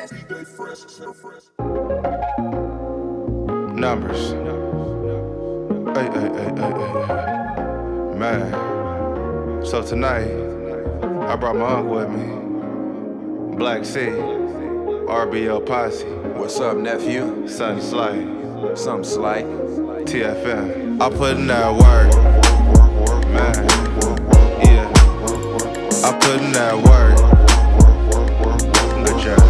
Numbers. Hey. Man. So tonight, I brought my uncle with me. Black C, RBL Posse. What's up, nephew? Something slight. Something slight. TFM. I put in that work. Man. Yeah. I put in that work. Good job.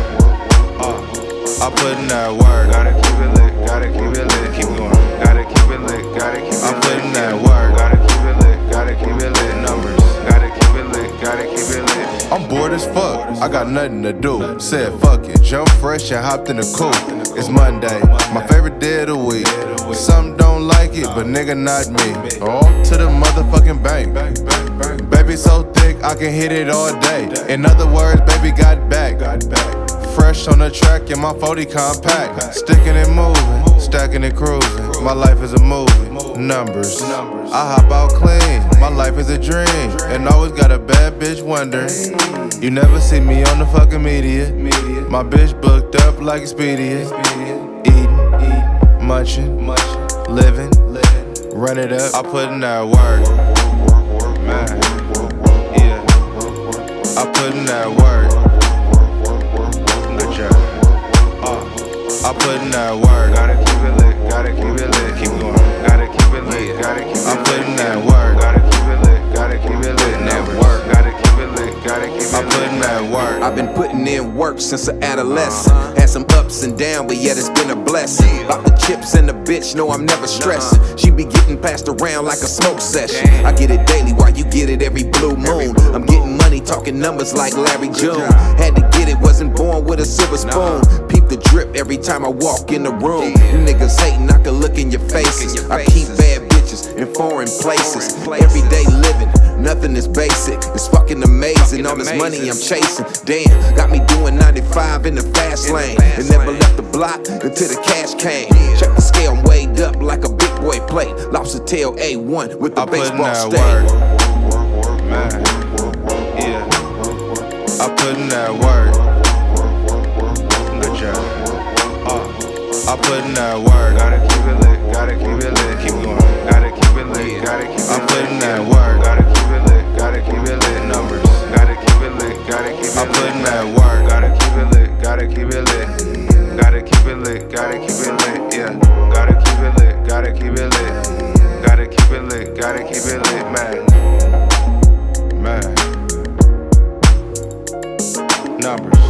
I put in that work. Gotta keep it lit, gotta keep it lit. Keep going. Gotta keep it lit, gotta keep it lit. I put in that work. Gotta keep it lit, gotta keep it lit. Numbers. Gotta keep it lit, gotta keep it lit. I'm bored as fuck, I got nothing to do. Said fuck it, jump fresh and hopped in the coupe. It's Monday, my favorite day of the week. Some don't like it, but nigga not me. On to the motherfucking bank. Baby so thick, I can hit it all day. In other words, baby got back. Fresh on the track in my 40 compact. Sticking and moving, stacking and cruising. My life is a movie, numbers. I hop out clean, my life is a dream. And always got a bad bitch wondering. You never see me on the fucking media. My bitch booked up like Expedia. Eating, munching, living, run it up. I put in that work. Man, yeah. I put in that work. Good job. I put in that work. Gotta keep it lit, gotta keep it lit. Keep going. Gotta keep it lit, gotta keep it lit. I put in that work. Gotta keep it lit, gotta keep it lit. Network. Gotta keep it lit, gotta keep it lit. I put in that work. I've been putting in work since an adolescent. Had some ups and downs, but yet it's been a blessing. About the chips and the bitch, no, I'm never stressing. She be getting passed around like a smoke session. I get it daily while you get it every blue moon. I'm getting money, talking numbers like Larry June. Had to get it, wasn't born with a silver spoon. Peep the drip every time I walk in the room. You niggas hating, I can look in your faces. I keep bad bitches in foreign places. Everyday living, nothing is basic. It's fucking amazing, all this money I'm chasing. Damn, got me doing 95 in the fast lane. And never left the block until the cash came. Check the scale, I'm weighed up like a big boy plate. Lobster tail A1 with the I put in baseball that stake. work. Man, yeah. I put in that work. Good job. I put in that work. Gotta keep it lit, gotta keep it lit. Keep going. Gotta keep it lit, gotta keep it lit. I put in that work. Gotta keep it lit, gotta keep it lit. Numbers. Gotta keep it lit, gotta keep it lit. I put in that work. Gotta keep it lit, gotta keep it lit. Gotta keep it lit, gotta keep it lit. Yeah. Gotta keep it lit, gotta keep it lit. Gotta keep it lit, gotta keep it lit, man. Numbers.